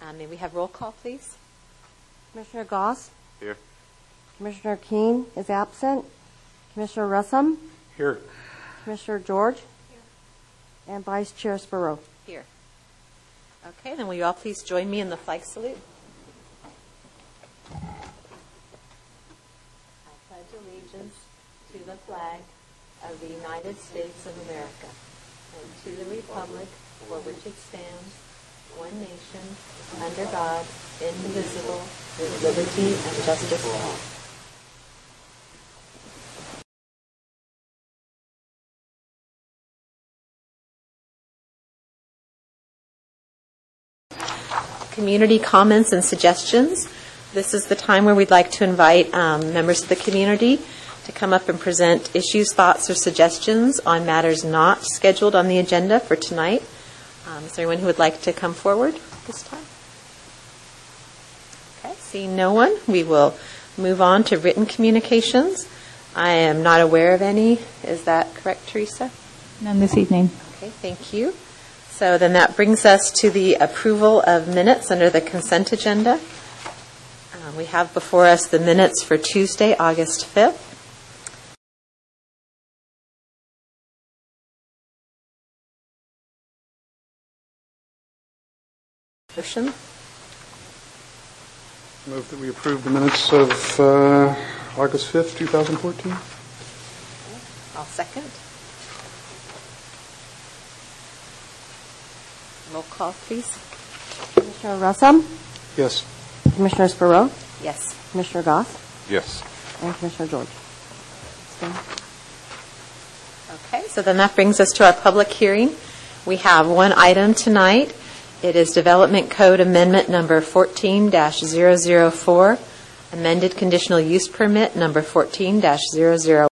May we have roll call, please? Commissioner Goss? Here. Commissioner Keene is absent. Commissioner Russum? Here. Commissioner George? Here. And Vice Chair Spiro? Here. Okay, then will you all please join me in the flag salute? I pledge allegiance to the flag of the United States of America and to the republic for which it stands, one nation, under God, indivisible, with liberty and justice for all. Community comments and suggestions. This is the time where we'd like to invite members of the community to come up and present issues, thoughts, or suggestions on matters not scheduled on the agenda for tonight. Is there anyone who would like to come forward this time? Okay, seeing no one, we will move on to written communications. I am not aware of any. Is that correct, Teresa? None this evening. Okay, thank you. So then that brings us to the approval of minutes under the consent agenda. We have before us the minutes for Tuesday, August 5th. Motion? Move that we approve the minutes of August 5th, 2014. I'll second. Roll call, please. Commissioner Russum? Yes. Commissioner Spiro? Yes. Commissioner Goss? Yes. And Commissioner George? Okay, so then that brings us to our public hearing. We have one item tonight. It is Development Code Amendment number 14-004, amended conditional use permit number 14-001.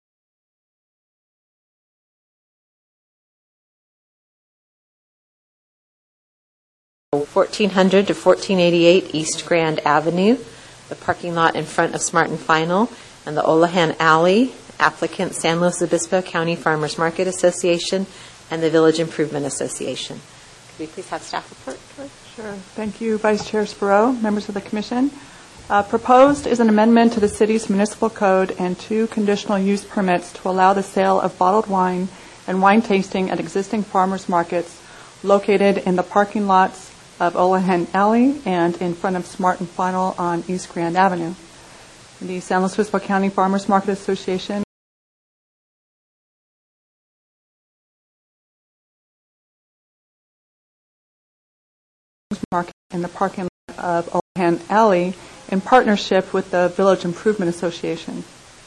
1400 to 1488 East Grand Avenue, the parking lot in front of Smart and Final, and the Olahan Alley, applicant San Luis Obispo County Farmers Market Association and the Village Improvement Association. Could we please have staff report? Sure. Thank you, Vice Chair Spiro, members of the Commission. Proposed is an amendment to the city's municipal code and 2 conditional use permits to allow the sale of bottled wine and wine tasting at existing farmers markets located in the parking lots of Olahan Alley and in front of Smart and Final on East Grand Avenue. The San Luis Obispo County Farmers Market Association market in the parking lot of Olahan Alley in partnership with the Village Improvement Association.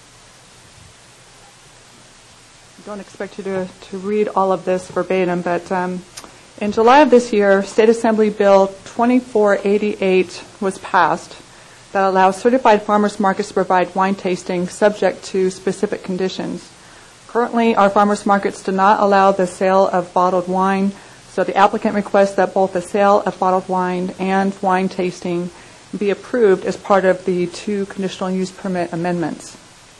I don't expect you to read all of this verbatim, but in July of this year, State Assembly Bill 2488 was passed that allows certified farmers markets to provide wine tasting subject to specific conditions. Currently, our farmers markets do not allow the sale of bottled wine, so the applicant requests that both the sale of bottled wine and wine tasting be approved as part of the 2 conditional use permit amendments.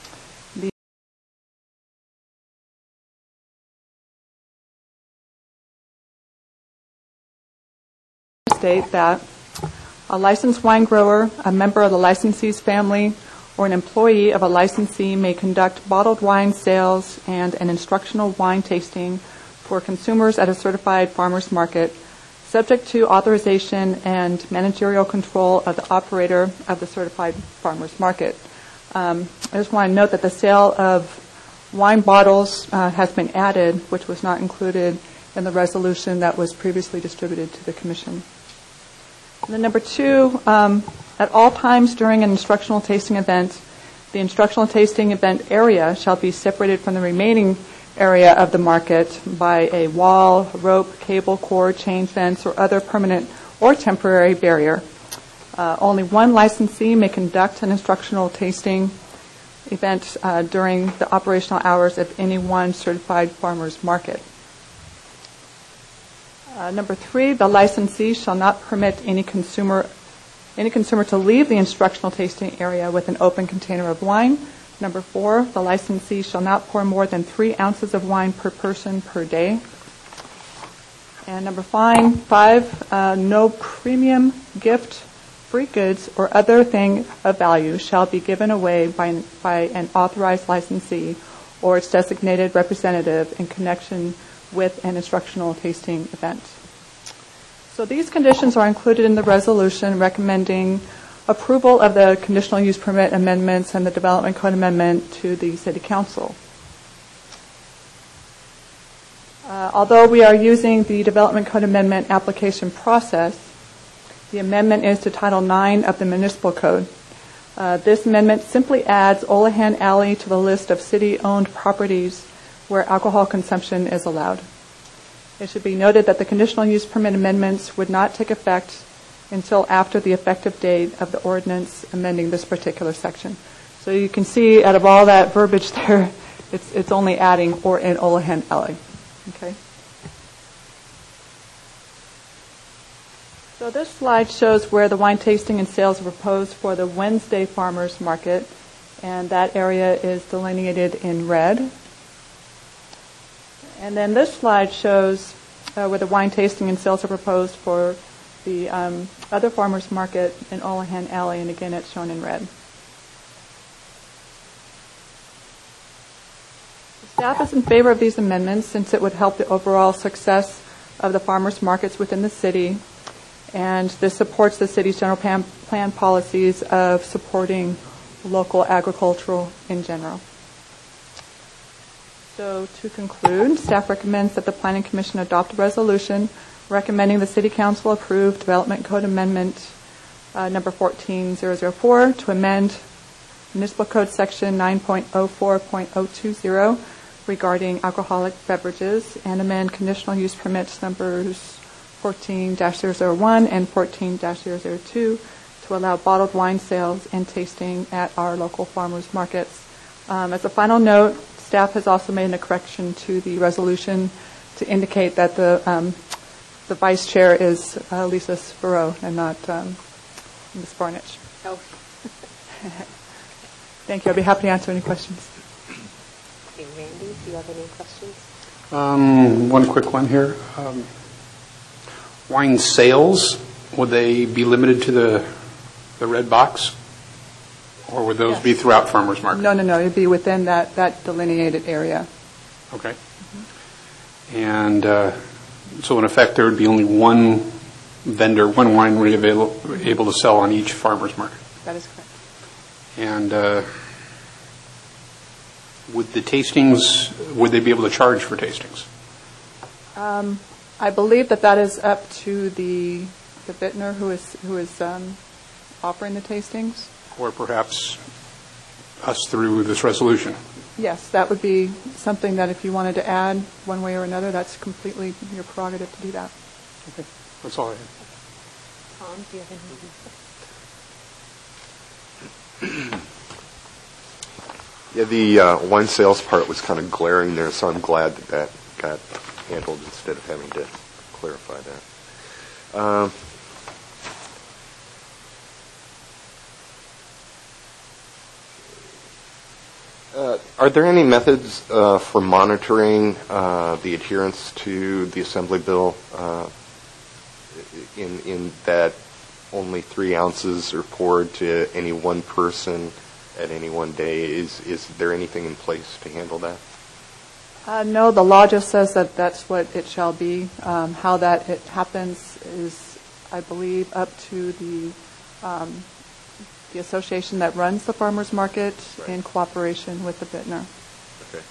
State that a licensed wine grower, a member of the licensee's family, or an employee of a licensee may conduct bottled wine sales and an instructional wine tasting for consumers at a certified farmers market, subject to authorization and managerial control of the operator of the certified farmers market. I just want to note that the sale of wine bottles has been added, which was not included in the resolution that was previously distributed to the Commission. And then number 2, at all times during an instructional tasting event, the instructional tasting event area shall be separated from the remaining area of the market by a wall, rope, cable, cord, chain fence, or other permanent or temporary barrier. Only one licensee may conduct an instructional tasting event during the operational hours of any one certified farmers market. Number 3, the licensee shall not permit any consumer to leave the instructional tasting area with an open container of wine. Number 4, the licensee shall not pour more than 3 ounces of wine per person per day. And number 5, no premium, gift, free goods, or other thing of value shall be given away by an authorized licensee or its designated representative in connection with an instructional tasting event. So these conditions are included in the resolution recommending approval of the conditional use permit amendments and the development code amendment to the City Council. Although we are using the development code amendment application process, the amendment is to Title IX of the Municipal Code. This amendment simply adds Olahan Alley to the list of city-owned properties where alcohol consumption is allowed. It should be noted that the conditional use permit amendments would not take effect until after the effective date of the ordinance amending this particular section. So you can see out of all that verbiage there, it's only adding or in Olahan Alley. Okay. So this slide shows where the wine tasting and sales are proposed for the Wednesday Farmers Market, and that area is delineated in red. And then this slide shows where the wine tasting and sales are proposed for the other farmers market in Olahan Alley, and again it's shown in red. The staff is in favor of these amendments since it would help the overall success of the farmers markets within the city, and this supports the city's general plan policies of supporting local agricultural in general. So to conclude, staff recommends that the Planning Commission adopt a resolution recommending the City Council approve Development Code Amendment number 14004 to amend Municipal Code Section 9.04.020 regarding alcoholic beverages and amend conditional use permits numbers 14-001 and 14-002 to allow bottled wine sales and tasting at our local farmers markets. As a final note, staff has also made a correction to the resolution to indicate that the vice chair is Lisa Spiro and not Ms. Barnich. Oh. Thank you. I'll be happy to answer any questions. Okay, Randy, do you have any questions? One quick one here. Wine sales, would they be limited to the red box? Or would those be throughout farmers market? No. It'd be within that delineated area. Okay. And so in effect, there would be only one vendor, one winery able to sell on each farmer's market. That is correct. And would the tastings, would they be able to charge for tastings? I believe that is up to the vintner who is offering the tastings. Or perhaps us through this resolution? Yes, that would be something that if you wanted to add one way or another, that's completely your prerogative to do that. Okay, that's all I have. Tom, do you have anything? Yeah, the wine sales part was kind of glaring there, so I'm glad that got handled instead of having to clarify that. Are there any methods for monitoring the adherence to the Assembly Bill in that only 3 ounces are poured to any one person at any one day? Is there anything in place to handle that? No, the law just says that that's what it shall be. How that it happens is, I believe, up to the association that runs the farmers market in cooperation with the vintner. Okay.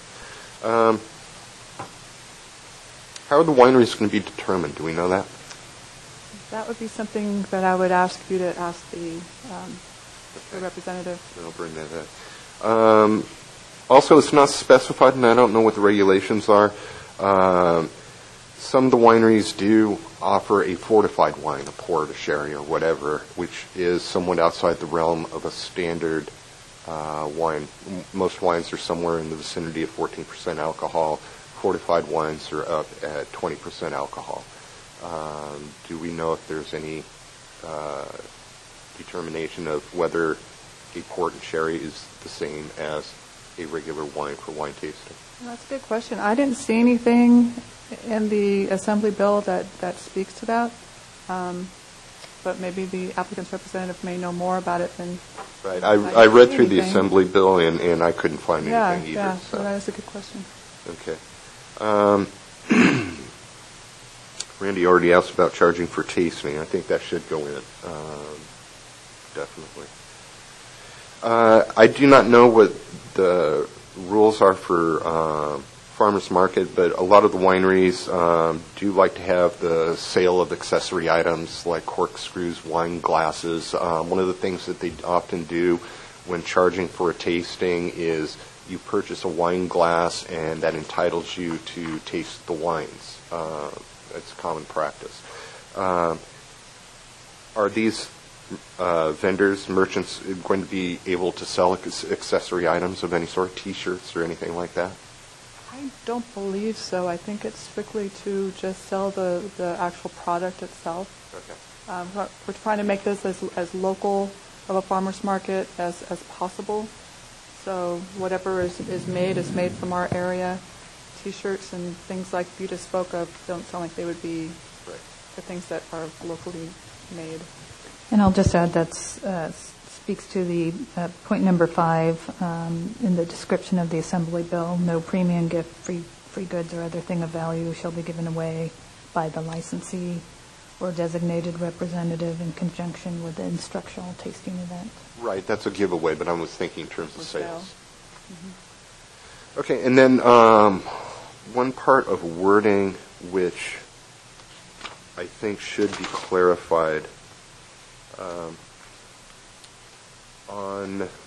How are the wineries going to be determined? Do we know that? That would be something that I would ask you to ask the representative. I'll bring that up. Also, it's not specified, and I don't know what the regulations are. Some of the wineries do offer a fortified wine, a port, a sherry, or whatever, which is somewhat outside the realm of a standard wine. Most wines are somewhere in the vicinity of 14% alcohol. Fortified wines are up at 20% alcohol. Do we know if there's any determination of whether a port and sherry is the same as a regular wine for wine tasting? That's a good question. I didn't see anything in the Assembly bill that speaks to that, but maybe the applicant's representative may know more about it than. Right. I I read see through the anything. Assembly bill, and I couldn't find Yeah, anything either. yeah, so that is a good question. Okay. Randy already asked about charging for tasting. I think that should go in, definitely. I do not know what the rules are for farmers market, but a lot of the wineries do like to have the sale of accessory items like corkscrews, wine glasses. One of the things that they often do when charging for a tasting is you purchase a wine glass, and that entitles you to taste the wines. It's common practice. Are these vendors, merchants, going to be able to sell accessory items of any sort, T-shirts or anything like that? I don't believe so. I think it's strictly to just sell the actual product itself. Okay. We're trying to make this as local of a farmer's market as possible. So whatever is made from our area. T-shirts and things like you just spoke of don't sound like they would be Right. the things that are locally made. And I'll just add that speaks to the point number 5 in the description of the Assembly bill. No premium gift, free goods, or other thing of value shall be given away by the licensee or designated representative in conjunction with the instructional tasting event. Right, that's a giveaway, but I was thinking in terms of With sales. sale. Okay, and then one part of wording which I think should be clarified on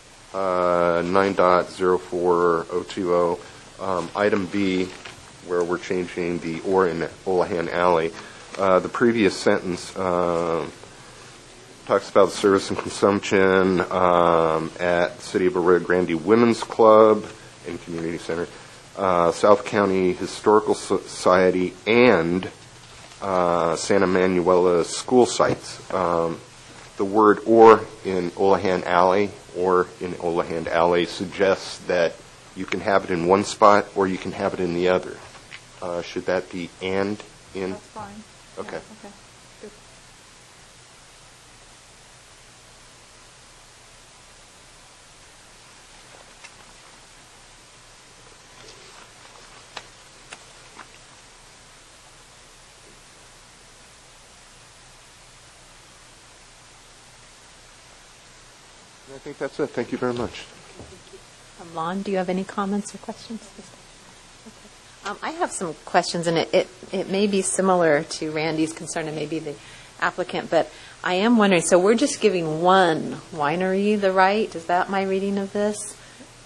9.04020, item B, where we're changing the "or" in Olahan Alley. The previous sentence talks about the service and consumption at City of Arroyo Grande Women's Club and Community Center, South County Historical Society, and Santa Manuela school sites. The word "or" in Olahan Alley suggests that you can have it in one spot or you can have it in the other. Should that be "and" in? That's fine. Okay. Yeah, okay. Good. I think that's it. Thank you very much. Lon, do you have any comments or questions? Okay. I have some questions, and it may be similar to Randy's concern and maybe the applicant, but I am wondering, so we're just giving one winery the right? Is that my reading of this?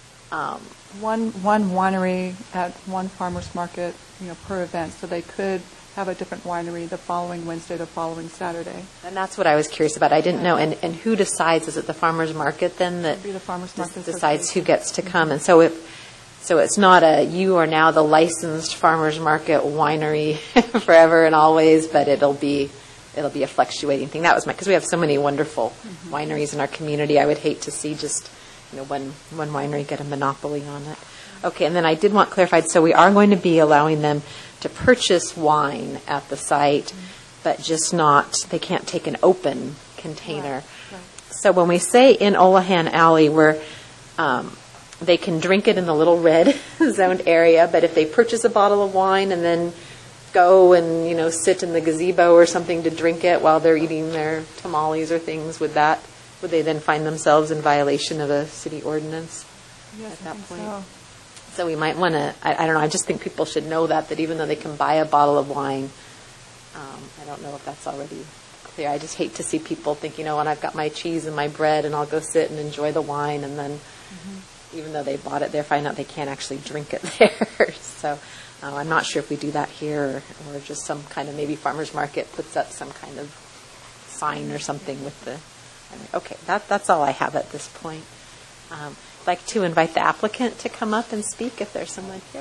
One winery at one farmer's market, per event, so they could have a different winery the following Wednesday, the following Saturday. And that's what I was curious about. I didn't know. And who decides? Is it the farmer's market then that It'd be the farmer's market decides who association. gets to come? And so it's not you are now the licensed farmer's market winery forever and always, but it'll be a fluctuating thing. That was because we have so many wonderful wineries in our community. I would hate to see just one winery get a monopoly on it. Okay, and then I did want clarified. So we are going to be allowing them to purchase wine at the site, but just not, they can't take an open container. Right. So when we say in Olahan Alley, where they can drink it in the little red zoned area, but if they purchase a bottle of wine and then go and, sit in the gazebo or something to drink it while they're eating their tamales or things, would they then find themselves in violation of a city ordinance Yes, at that I think point? so. So we might want to, I don't know, I just think people should know that even though they can buy a bottle of wine, I don't know if that's already clear. I just hate to see people think, when I've got my cheese and my bread and I'll go sit and enjoy the wine, and then even though they bought it there, find out they can't actually drink it there. So I'm not sure if we do that here or just some kind of, maybe farmer's market puts up some kind of sign or something with the, okay, that's all I have at this point. I'd like to invite the applicant to come up and speak if there's someone here.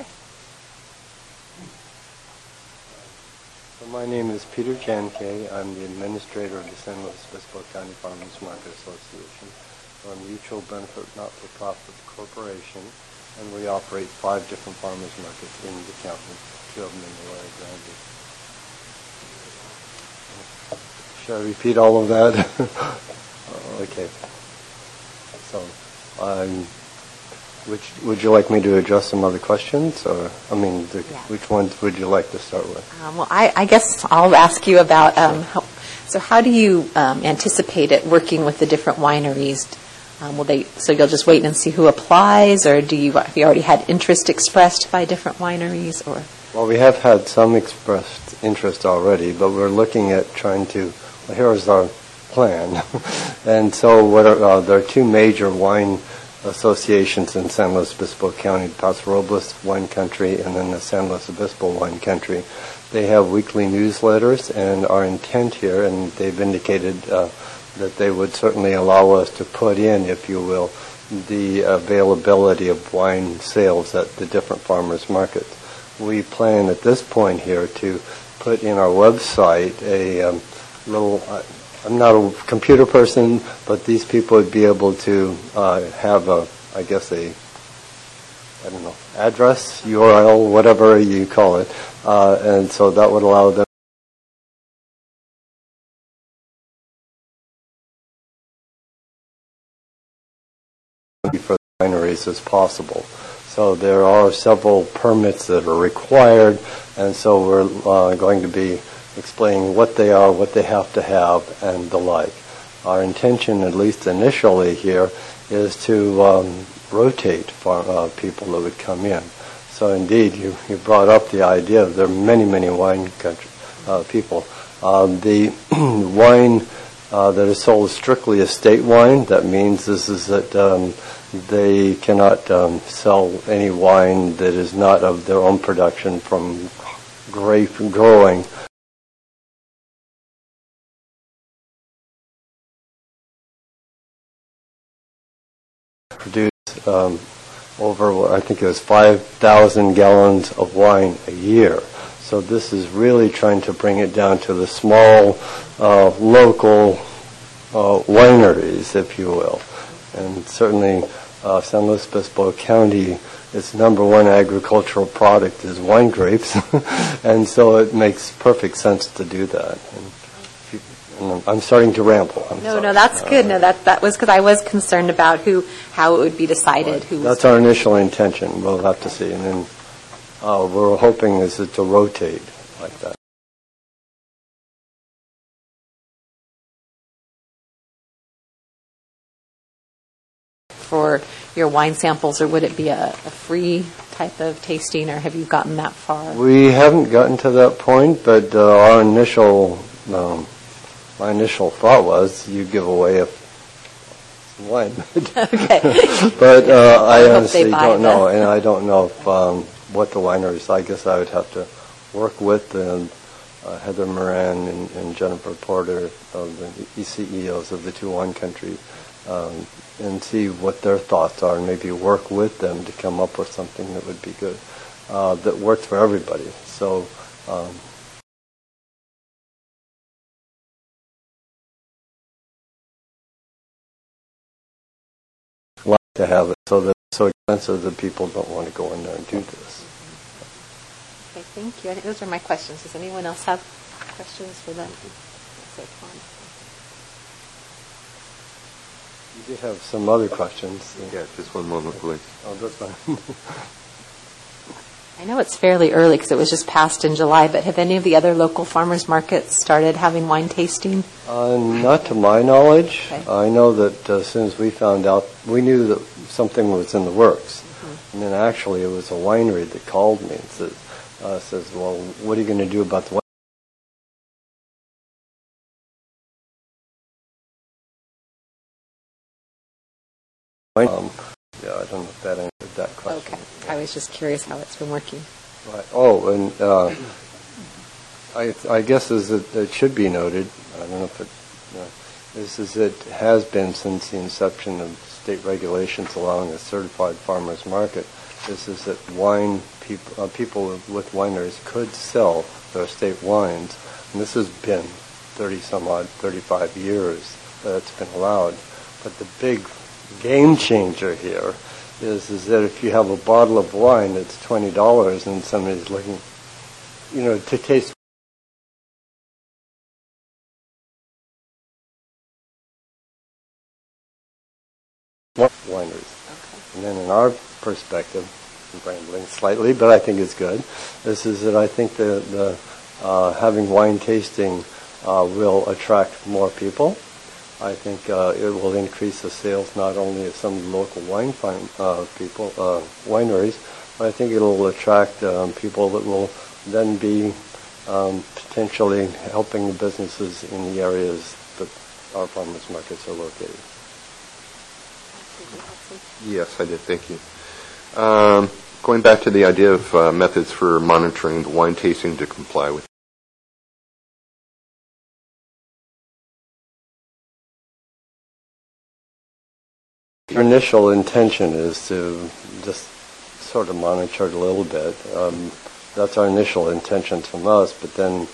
So my name is Peter Jankay. I'm the administrator of the San Luis Obispo County Farmers Market Association. We're a mutual benefit not-for-profit corporation, and we operate 5 different farmers markets in the county, 2 of them in the Rio Grande. Should I repeat all of that? Okay. So, would you like me to address some other questions, or which ones would you like to start with? Well, I guess I'll ask you about how do you anticipate it working with the different wineries? So you'll just wait and see who applies, or have you already had interest expressed by different wineries, or? Well, we have had some expressed interest already, but we're looking at trying to. Well, here's our plan, and so there are 2 major wine associations in San Luis Obispo County: Paso Robles Wine Country, and then the San Luis Obispo Wine Country. They have weekly newsletters, and our intent here, and they've indicated that they would certainly allow us to put in, if you will, the availability of wine sales at the different farmers markets. We plan at this point here to put in our website a little, I'm not a computer person, but these people would be able to have address, URL, whatever you call it, and so that would allow them for the wineries as possible. So there are several permits that are required, and so we're going to be explaining what they are, what they have to have, and the like. Our intention, at least initially here, is to rotate people that would come in. So indeed, you brought up the idea that there are many, many wine people. The wine that is sold strictly estate wine, that means that they cannot sell any wine that is not of their own production from grape growing. Produce over, I think it was 5,000 gallons of wine a year. So this is really trying to bring it down to the small, local wineries, if you will. And certainly San Luis Obispo County, its #1 agricultural product is wine grapes, and so it makes perfect sense to do that. And I'm starting to ramble. No, that's good. No, that was because I was concerned about how it would be decided. That's our initial intention. We'll have to see, and then we're hoping is it to rotate like that. For your wine samples, or would it be a free type of tasting, or have you gotten that far? We haven't gotten to that point, but our initial. My initial thought was you give away some wine. Okay. But I honestly don't know, and I don't know if, what the wineries. I guess I would have to work with Heather Moran and Jennifer Porter, the CEOs of the 2 wine countries, and see what their thoughts are, and maybe work with them to come up with something that would be good, that works for everybody. So. To have it so that it's so expensive that people don't want to go in there and do this. Okay, thank you. I think those are my questions. Does anyone else have questions for them? You did have some other questions. Yeah, just one moment, please. Oh, that's fine. I know it's fairly early because it was just passed in July, but have any of the other local farmers markets started having wine tasting? Not to my knowledge. Okay. I know that as soon as we found out, we knew that something was in the works. Mm-hmm. And then actually it was a winery that called me and says, well, what are you going to do about the wine? Yeah, I don't know if that answered that question. Okay. I was just curious how it's been working. Right. Oh, and I guess it should be noted, I don't know if it has been since the inception of state regulations allowing a certified farmers market, is that wine people with wineries could sell their estate wines. And this has been 35 years that it's been allowed. But the big game changer here is that if you have a bottle of wine that's $20 and somebody's looking, to taste wineries. And then in our perspective, I'm rambling slightly, but I think it's good, this is that I think the having wine tasting will attract more people. I think it will increase the sales not only of some local wine wineries, but I think it will attract people that will then be potentially helping the businesses in the areas that our farmers markets are located. Yes, I did. Thank you. Going back to the idea of methods for monitoring the wine tasting to comply with. Our initial intention is to just sort of monitor it a little bit. That's our initial intention from us, but then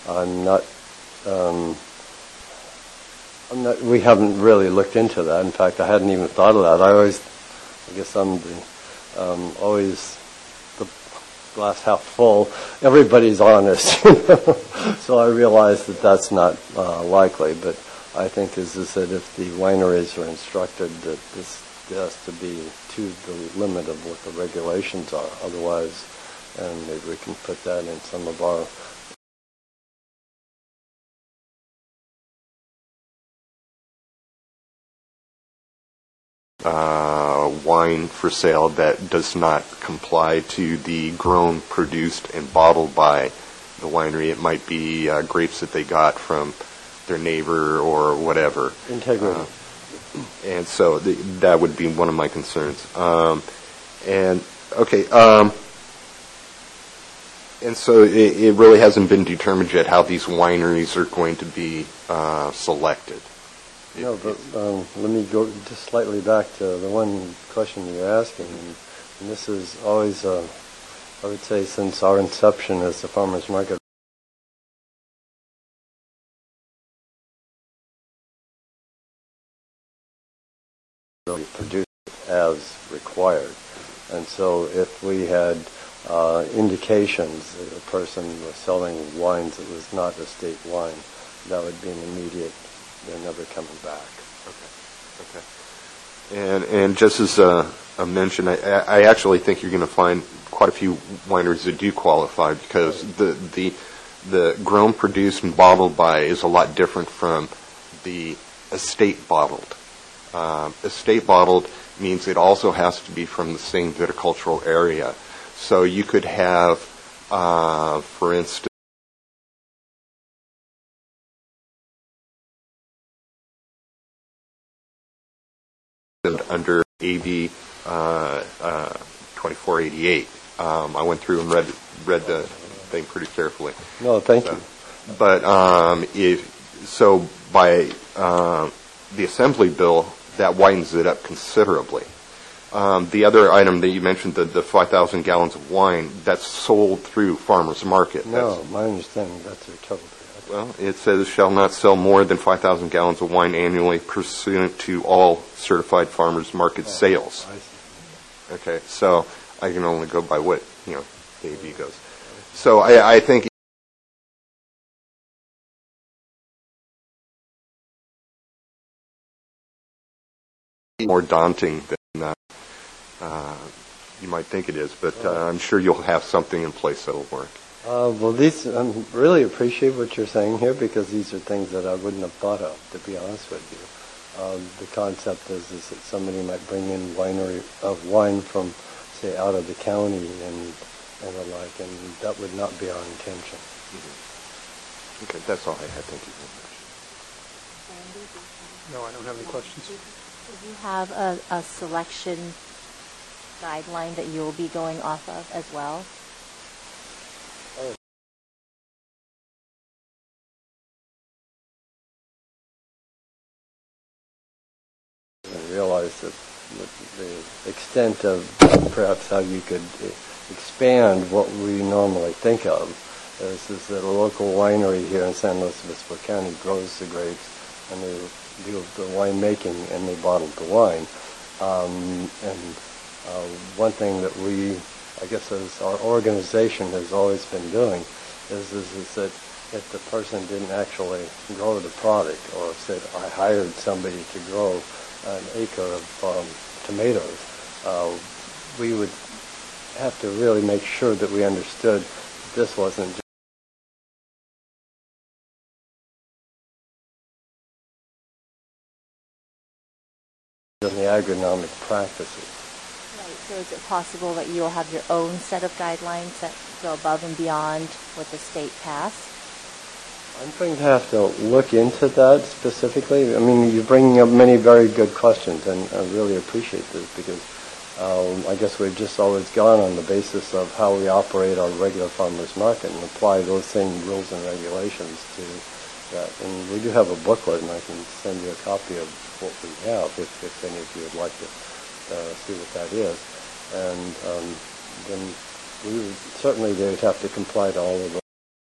we haven't really looked into that. In fact, I hadn't even thought of that. I guess I'm always the glass half full. Everybody's honest, so I realize that that's not likely. But I think is that if the wineries are instructed that this has to be to the limit of what the regulations are, otherwise, and maybe we can put that in some of our wine for sale that does not comply to the grown, produced, and bottled by the winery. It might be grapes that they got from their neighbor or whatever. integrity. And so that would be one of my concerns. And so it really hasn't been determined yet how these wineries are going to be selected. No, but let me go just slightly back to the one question you're asking. And this is always, I would say, since our inception as the farmers market, produced as required. And so if we had indications that a person was selling wines that was not estate wine, that would be an immediate, they're never coming back. Okay. And just as a mention, I actually think you're going to find quite a few wineries that do qualify because the grown, produced, and bottled by is a lot different from the estate bottled. Estate bottled means it also has to be from the same viticultural area. So you could have, for instance, under AB 2488. I went through and read the thing pretty carefully. No, thank you. But by the Assembly bill, that widens it up considerably. The other item that you mentioned, the 5,000 gallons of wine, that's sold through farmers market. No, my understanding, that's a total. Well, it says shall not sell more than 5,000 gallons of wine annually pursuant to all certified farmers market sales. I see. Okay, so I can only go by what, the AB goes. So I think more daunting than you might think it is, but I'm sure you'll have something in place that'll work. Well, I really appreciate what you're saying here because these are things that I wouldn't have thought of, to be honest with you. The concept is that somebody might bring in wine from, say, out of the county and the like, and that would not be our intention. Mm-hmm. Okay, that's all I had. Thank you very much. No, I don't have any questions. Do you have a selection guideline that you'll be going off of as well? I realize that the extent of perhaps how you could expand what we normally think of is that a local winery here in San Luis Obispo County grows the grapes and they do the winemaking, and they bottled the wine. One thing that we, I guess, as our organization has always been doing is that if the person didn't actually grow the product, or said, I hired somebody to grow an acre of tomatoes, we would have to really make sure that we understood this wasn't just in the agronomic practices. Right, so is it possible that you'll have your own set of guidelines that go above and beyond what the state passed? I'm going to have to look into that specifically. I mean, you're bringing up many very good questions, and I really appreciate this because I guess we've just always gone on the basis of how we operate our regular farmers market and apply those same rules and regulations to that. And we do have a booklet, and I can send you a copy of what we have if any of you would like to see what that is. And then we would, certainly they would have to comply to all of the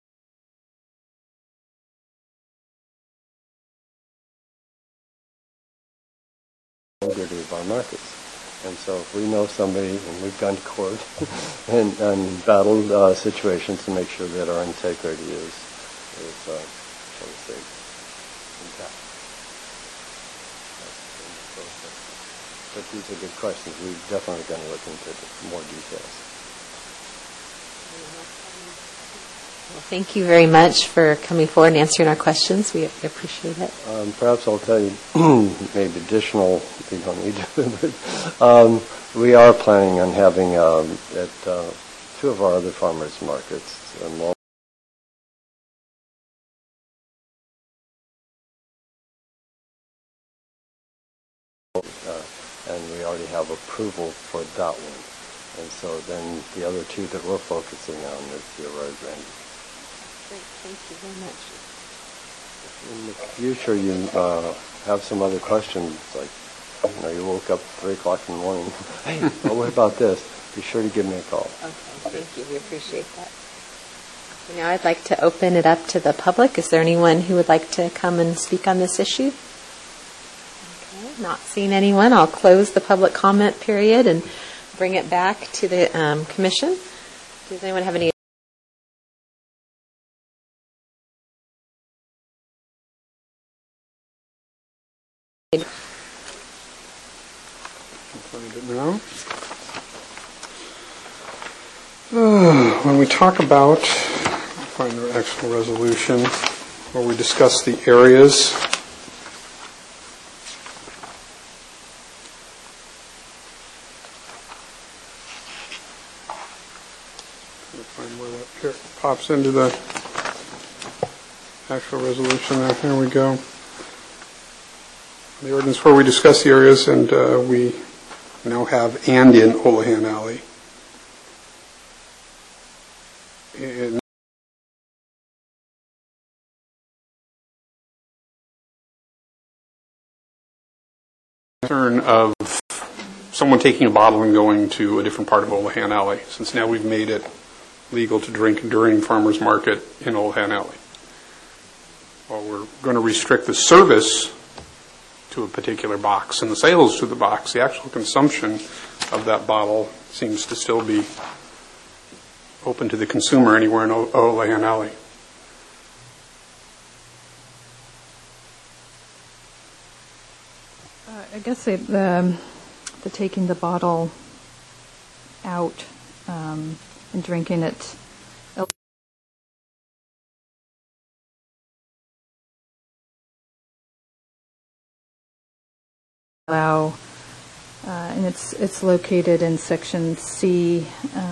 integrity of our markets. And so if we know somebody, and we've gone to court and battled situations to make sure that our integrity is shall we say, intact. But these are good questions. We're definitely going to look into more details. Well, thank you very much for coming forward and answering our questions. We appreciate it. Perhaps I'll tell you maybe additional, you don't need to, but we are planning on having at two of our other farmers markets, and we already have approval for that one. And so then the other two that we're focusing on is the Aurora Grande. Great, thank you very much. In the future, you have some other questions, like, you woke up 3 o'clock in the morning. Hey, what about this? Be sure to give me a call. Okay, thank you. We appreciate that. Now I'd like to open it up to the public. Is there anyone who would like to come and speak on this issue? Okay, not seeing anyone. I'll close the public comment period and bring it back to the commission. Does anyone have any? Find it now. When we talk about, find the actual resolution where we discuss the areas. Find where that here pops into the actual resolution. There we go. The ordinance where we discuss the areas, and we now have "and in Houlihan Alley." In concern of someone taking a bottle and going to a different part of Houlihan Alley, since now we've made it legal to drink during farmers market in Houlihan Alley. Well, we're going to restrict the service to a particular box and the sales to the box. The actual consumption of that bottle seems to still be open to the consumer anywhere in Houlihan Alley. I guess the taking the bottle out and drinking it allow, and it's located in section C,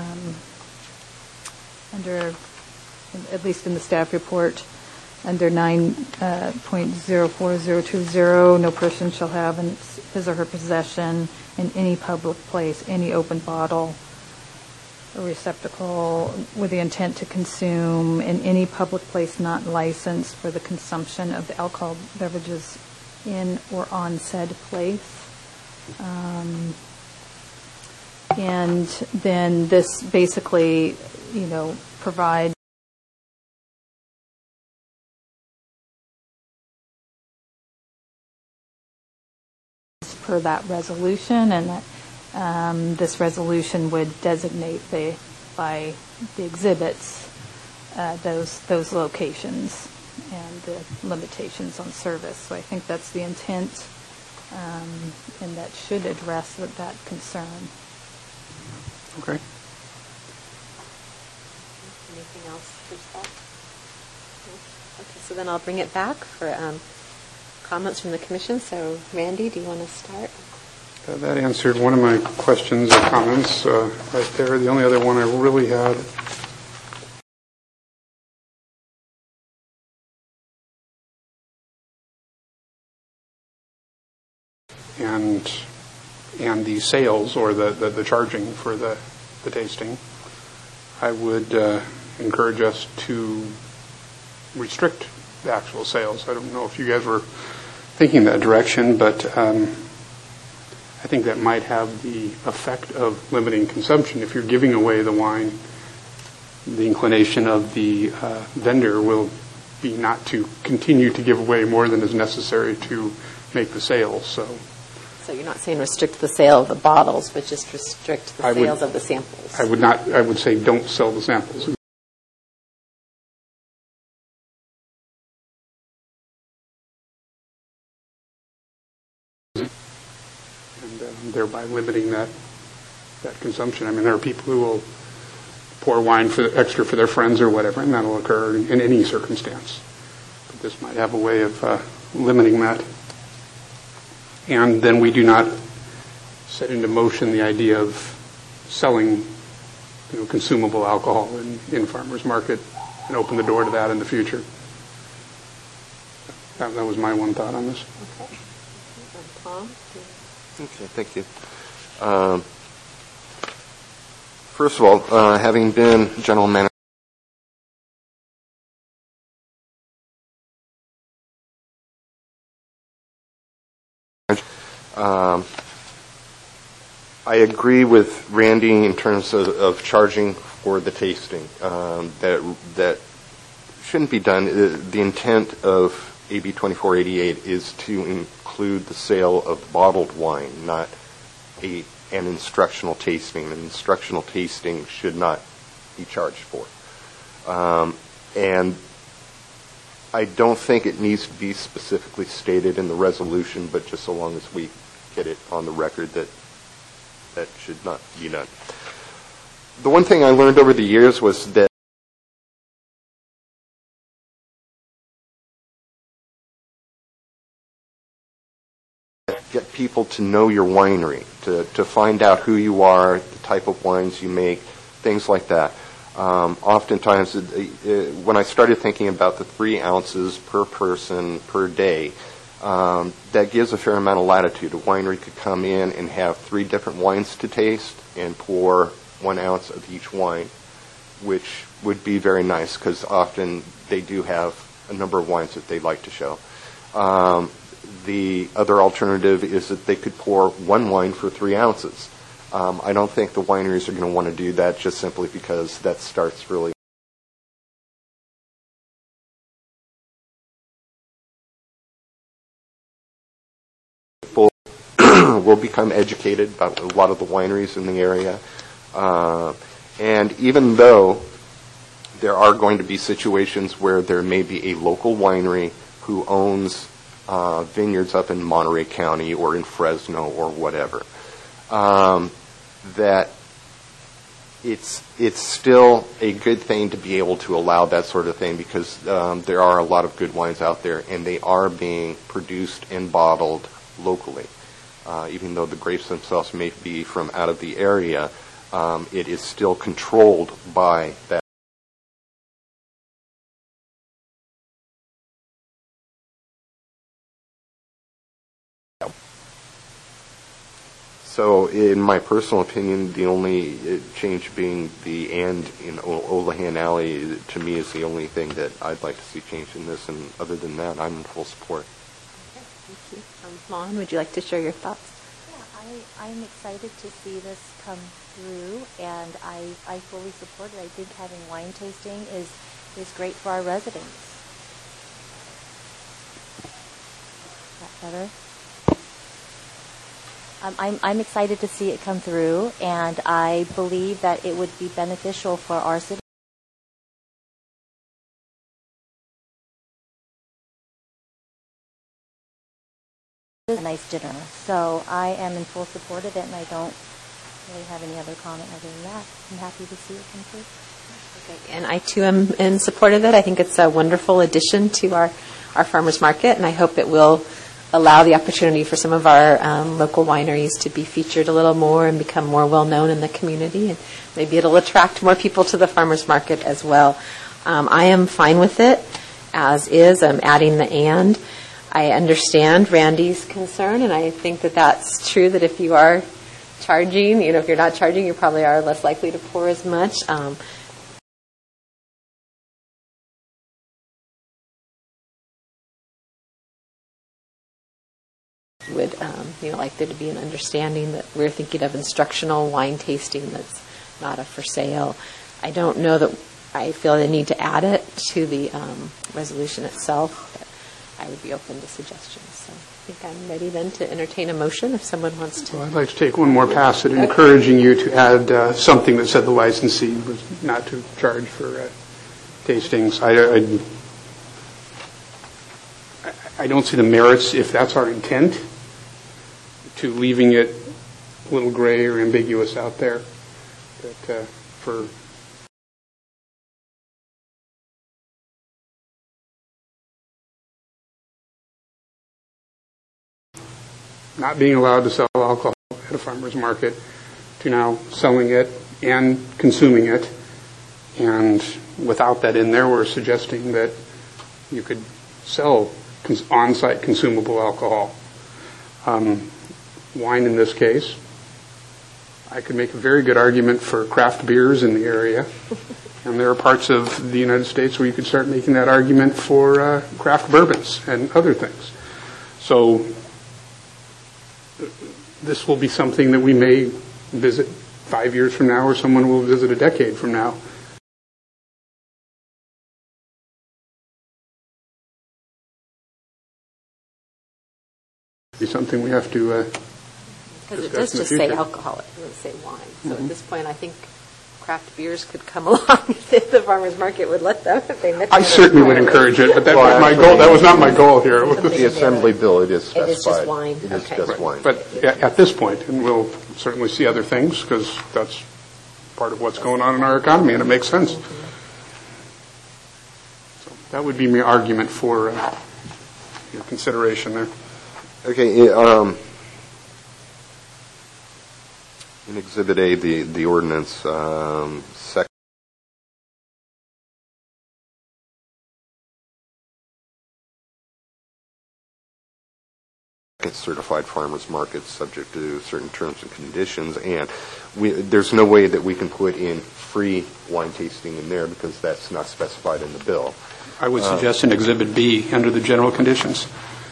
under, at least in the staff report, under 9.04020, no person shall have in his or her possession in any public place any open bottle or receptacle with the intent to consume in any public place not licensed for the consumption of the alcohol beverages in or on said place. And then this basically, provides per that resolution, and that this resolution would designate by the exhibits those locations and the limitations on service. So I think that's the intent, and that should address that concern. Okay. Anything else for that? Okay, so then I'll bring it back for comments from the commission. So, Randy, do you want to start? That answered one of my questions or comments right there. The only other one I really had and the sales or the charging for the tasting, I would encourage us to restrict the actual sales. I don't know if you guys were thinking that direction, but I think that might have the effect of limiting consumption. If you're giving away the wine, the inclination of the vendor will be not to continue to give away more than is necessary to make the sales. So you're not saying restrict the sale of the bottles, but just restrict the sales of the samples. I would say don't sell the samples. And thereby limiting that consumption. I mean, there are people who will pour wine extra for their friends or whatever, and that'll occur in any circumstance. But this might have a way of limiting that. And then we do not set into motion the idea of selling, consumable alcohol in farmers market and open the door to that in the future. That was my one thought on this. Okay. Tom? Okay, thank you. First of all, having been general manager I agree with Randy in terms of charging for the tasting. That shouldn't be done. The intent of AB 2488 is to include the sale of bottled wine, not an instructional tasting. An instructional tasting should not be charged for. And I don't think it needs to be specifically stated in the resolution, but just so long as we get it on the record that should not be done. The one thing I learned over the years was that get people to know your winery, to find out who you are, the type of wines you make, things like that. Oftentimes, when I started thinking about the 3 ounces per person per day, that gives a fair amount of latitude. A winery could come in and have 3 different wines to taste and pour 1 ounce of each wine, which would be very nice because often they do have a number of wines that they'd like to show. The other alternative is that they could pour 1 wine for 3 ounces. I don't think the wineries are going to want to do that just simply because that starts really will become educated about a lot of the wineries in the area. And even though there are going to be situations where there may be a local winery who owns vineyards up in Monterey County or in Fresno or whatever, that it's still a good thing to be able to allow that sort of thing because there are a lot of good wines out there and they are being produced and bottled locally. Even though the grapes themselves may be from out of the area, it is still controlled by that. So in my personal opinion, the only change being the "and" in Olahan Alley, to me, is the only thing that I'd like to see changed in this. And other than that, I'm in full support. Okay, thank you. Lon, would you like to share your thoughts? Yeah, I'm excited to see this come through, and I fully support it. I think having wine tasting is great for our residents. Is that better? I'm excited to see it come through, and I believe that it would be beneficial for our city. A nice dinner. So I am in full support of it, and I don't really have any other comment other than that. I'm happy to see it come through. Okay, and I too am in support of it. I think it's a wonderful addition to our farmers market, and I hope it will allow the opportunity for some of our local wineries to be featured a little more and become more well-known in the community, and maybe it'll attract more people to the farmers market as well. I am fine with it as is. I'm adding the and. I understand Randy's concern, and I think that that's true, that if you are charging, if you're not charging, you probably are less likely to pour as much. Would like there to be an understanding that we're thinking of instructional wine tasting that's not a for sale. I don't know that I feel the need to add it to the resolution itself, but I would be open to suggestions. So I think I'm ready then to entertain a motion if someone wants to. Well, I'd like to take one more pass at encouraging you to add something that said the licensee was not to charge for tastings. I don't see the merits, if that's our intent, to leaving it a little gray or ambiguous out there. That for not being allowed to sell alcohol at a farmer's market to now selling it and consuming it. And without that in there, we're suggesting that you could sell on-site consumable alcohol. Wine in this case. I could make a very good argument for craft beers in the area. And there are parts of the United States where you could start making that argument for craft bourbons and other things. So this will be something that we may visit 5 years from now, or someone will visit a decade from now. Be something we have to because it does just say alcohol, it doesn't say wine. So at this point, I think craft beers could come along if the farmers market would let them. If they I certainly would encourage it, but that was my goal. That was not my goal here. The assembly bill, it is specified. It is just wine. It is Okay. just Right. wine. But at this point, and we'll certainly see other things because that's part of what's going on in our economy, and it makes sense. So that would be my argument for your consideration there. Okay, in Exhibit A, the ordinance, second certified farmers market subject to certain terms and conditions, and there's no way that we can put in free wine tasting in there because that's not specified in the bill. I would suggest in Exhibit B under the general conditions.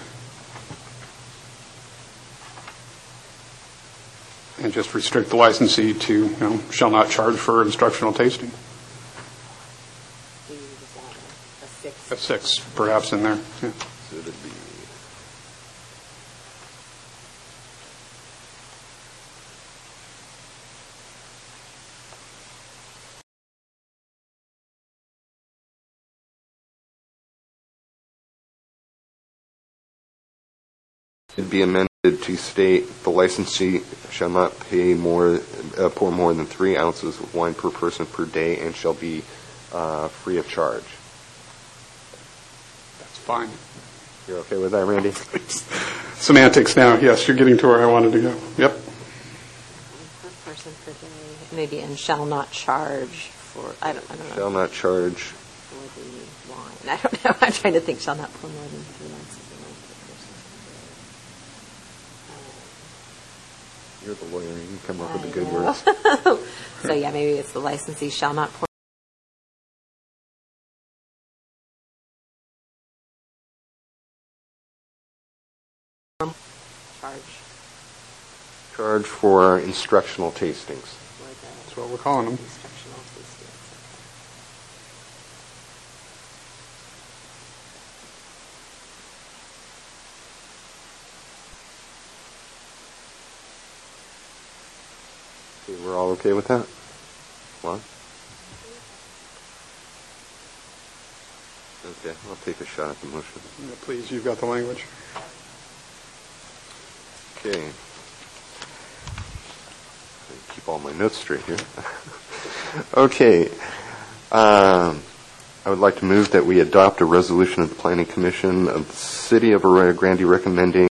And just restrict the licensee to, shall not charge for instructional tasting. A 6, perhaps, in there. Yeah. Exhibit B. It'd be amended to state the licensee shall not pay pour more than 3 ounces of wine per person per day and shall be free of charge. That's fine. You're okay with that, Randy? Semantics now. Yes, you're getting to where I wanted to go. Yep. Per person per day, maybe, and shall not charge for, I don't know. Shall not charge. For the wine. I don't know. I'm trying to think. Shall not pour more than 3 ounces of wine per person. You're the lawyer. You can come up with the good words. So, yeah, maybe it's the licensee shall not pour. Charge for instructional tastings. That's what we're calling them. Instructional tastings. Okay, we're all okay with that? Lon? Okay, I'll take a shot at the motion. Yeah, please, you've got the language. Okay. Keep all my notes straight here. Okay. I would like to move that we adopt a resolution of the Planning Commission of the City of Arroyo Grande recommending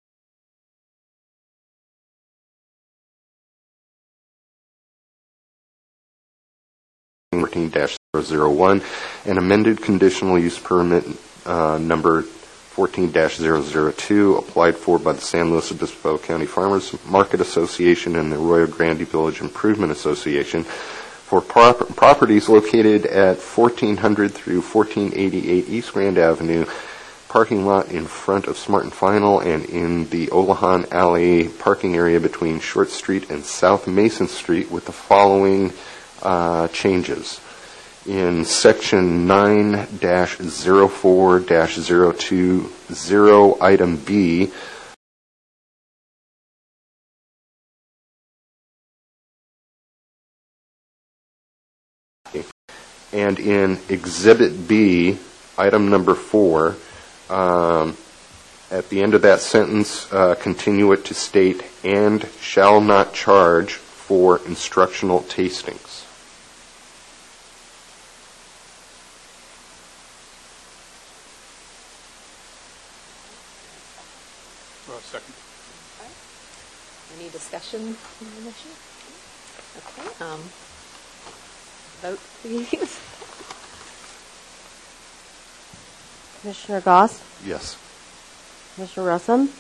(14-001) an amended conditional use permit number 14-002 applied for by the San Luis Obispo County Farmers Market Association and the Arroyo Grande Village Improvement Association for properties located at 1400 through 1488 East Grand Avenue, parking lot in front of Smart and Final, and in the Olahan Alley parking area between Short Street and South Mason Street, with the following changes. In section 9-04-020, item B, and in Exhibit B, item number 4, at the end of that sentence, continue it to state, and shall not charge for instructional tastings. Second. Okay. Any discussion on the motion? Okay. Vote, please. Commissioner Goss? Yes. Commissioner Russum?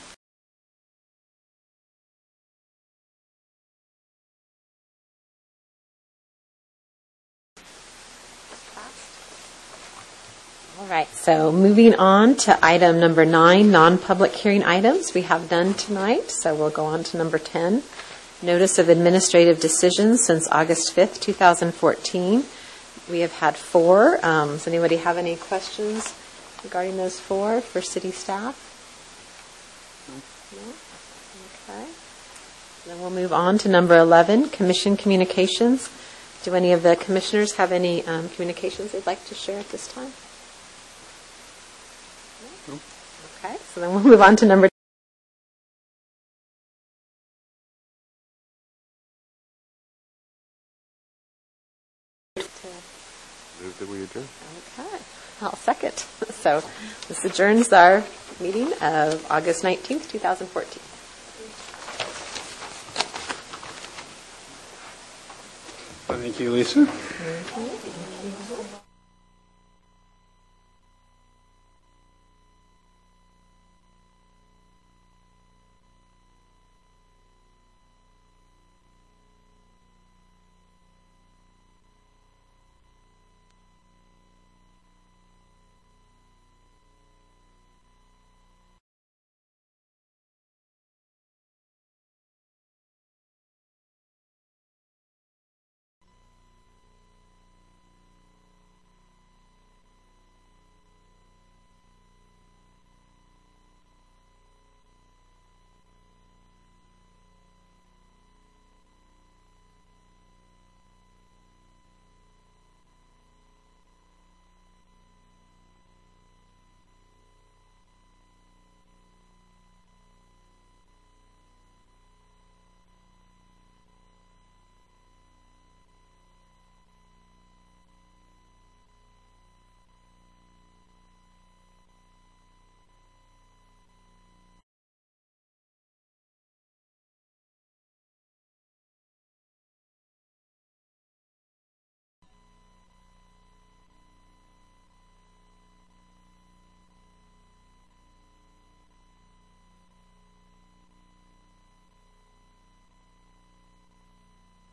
All right, so moving on to item number 9, non-public hearing items. We have none tonight, so we'll go on to number 10. Notice of administrative decisions since August 5th, 2014. We have had 4. Does anybody have any questions regarding those 4 for city staff? No? Okay. Then we'll move on to number 11, commission communications. Do any of the commissioners have any communications they'd like to share at this time? No? Okay, so then we'll move on to number Move that we adjourn. Okay, I'll second. So this adjourns our meeting of August 19th, 2014. Thank you, Lisa. Thank you.